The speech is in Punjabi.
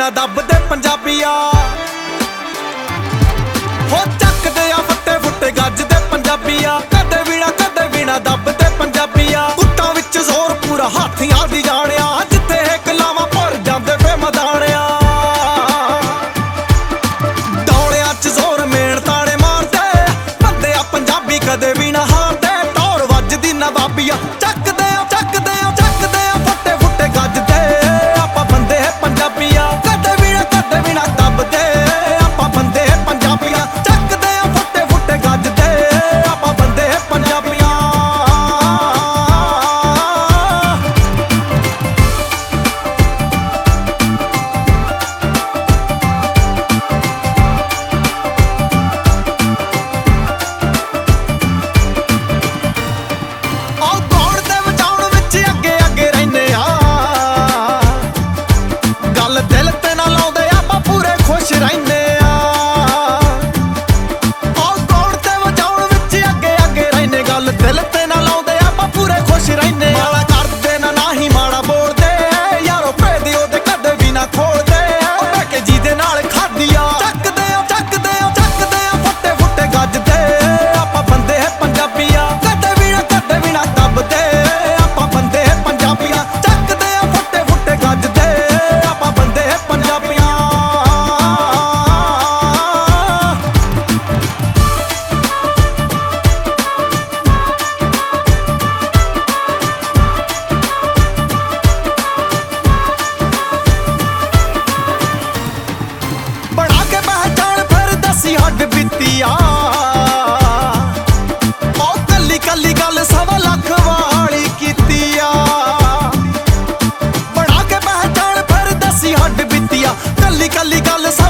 ਦੱਬਦੇ ਪੰਜਾਬੀਆ ਹੋ ਚੱਕਦੇ ਆ ਫੱਟੇ ਫੁੱਟੇ ਗੱਜਦੇ ਪੰਜਾਬੀਆ ਕਦੇ ਵੀ ਨਾ ਦੱਬਦੇ ਪੰਜਾਬੀਆ ਗੁੱਟਾਂ ਵਿੱਚ ਜ਼ੋਰ ਪੂਰਾ ਹਾਥੀਆਂ ਦੀ ਜਾਣਿਆ ਜਿੱਥੇ ਇੱਕ ਲਾਵਾਂ ਭਰ ਜਾਂਦੇ ਫੇ ਮਦਾਣਿਆ ਦੌੜਿਆਂ 'ਚ ਜ਼ੋਰ ਮੇਣ ਤਾੜੇ ਮਾਰਦੇ ਬੰਦੇ ਆ ਪੰਜਾਬੀ ਕਦੇ ਵੀ ਨਾ ਹਾਰਦੇ ਟੌਰ ਵੱਜਦੀ ਨਵਾਬੀਆ ਚੱਕਦੇ ਆ ਫੱਟੇ ਫੁੱਟੇ ਗੱਜਦੇ ਆਪਾਂ ਬੰਦੇ ਹੈ ਪੰਜਾਬੀਆ ਕਦੇ ਵੀ ਨਾ ਦੱਬਦੇ ਆਪਾਂ ਬੰਦੇ ਹੈ ਪੰਜਾਬੀਆ ਚੱਕਦੇ ਆ ਫੱਟੇ ਫੁੱਟੇ ਗੱਜਦੇ ਆਪਾਂ ਬੰਦੇ ਹੈ ਪੰਜਾਬੀਆ ਦਿਲ ਤੇ ਨਾ ਲਾਉਂਦੇ ਆਪਾਂ ਪੂਰੇ ਖੁਸ਼ ਰਹਿੰਦੇ ਆ ਉਹ ਦੌੜ ਤੇ ਵਜਾਉਣ ਵਿੱਚ ਅੱਗੇ ਰਹਿੰਦੇ ਗੱਲ ਦਿਲ ਤੇ ਨਾ ਲਾਉਂਦੇ ਆਪਾਂ ਪੂਰੇ ਖੁਸ਼ ਰਹਿੰਦੇ ਮਾੜਾ ਕਰਦੇ ਨਾ ਹੀ ਮਾੜਾ ਬੋਲਦੇ ਯਾਰੋ ਭੇਦੇ ਉਹਦੇ ਕਦੇ ਵੀ ਨਾ ਖੋਲਦੇ ਉਹ ਬਹਿ ਕੇ ਜਿਹਦੇ ਨਾਲ ਖਾਦੀਆਂ ਚੱਕਦੇ ਆ ਫੱਟੇ ਫੁੱਟੇ ਗੱਜਦੇ ਆਪਾਂ ਬੰਦੇ ਹੈ ਪੰਜਾਬੀਆ ਕਦੇ ਵੀ ਨਾ ਦੱਬਦੇ ਆਪਾਂ ਬੰਦੇ ਹੈ ਪੰਜਾਬੀਆ ਚੱਕਦੇ ਆ ਫੱਟੇ ਫੁੱਟੇ ਗੱਜਦੇ ਆਪਾਂ ਬੰਦੇ ਹੈ ਪੰਜਾਬੀਆਂ ਬਣਾ ਕੇ ਪਹਿਚਾਣ ਫਿਰ ਦੱਸੀ ਹੱਡ ਬੀਤੀਆ ਉਹ ਕੱਲੀ ਗੱਲ ਸਵਾ ਲੱਖ ਵਾਲੀ ਕੀਤੀ ਆ ਬਣਾ ਕੇ ਪਹਿਚਾਣ ਫਿਰ ਦੱਸੀ ਹੱਡ ਬੀਤੀਆ ਕੱਲੀ ਗੱਲ